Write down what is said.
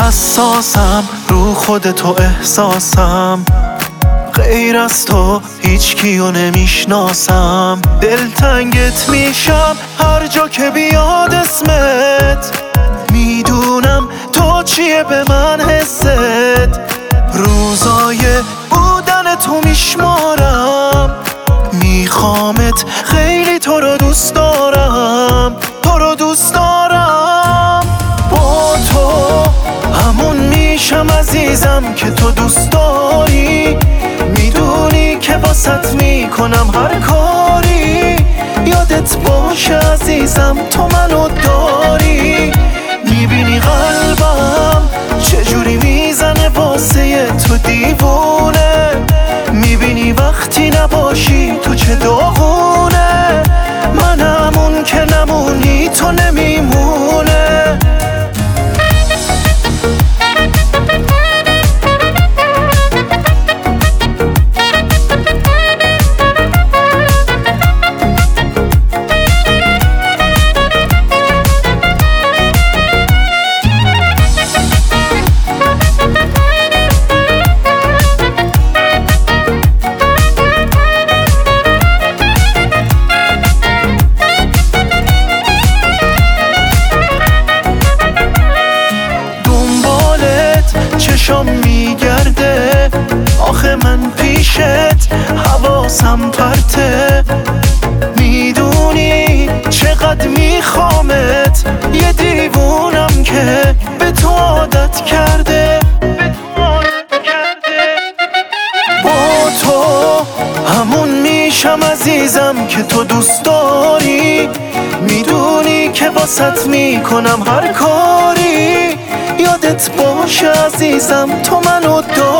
حساسم رو خود تو احساسم، غیر از تو هیچ کیو نمیشناسم. دلتنگت میشم هر جا که بیاد اسمت، میدونم تو چیه به من حست. روزای بودن تو میشمارم، میخوامت خیلی تو رو دوست دارم، تو رو دوست دارم. با تو همون میشم عزیزم که تو دوست داری، میدونی که واسط میکنم هر کاری. یادت باشه عزیزم تو منو داری، میبینی قلبم چجوری میزنه واسه تو دیوونه، میبینی وقتی نباشی تو چه داغونه. من همون که نمونی تو نمیمونه. چشام میگرده آخه من پیشت، حواسم پرته. میدونی چقدر میخوامت، یه دیوونم که به تو عادت کرده. با تو همون میشم عزیزم که تو دوست داری، میدونی که واسط میکنم هر کاری. یادت باشه عزیزم تو منو داری.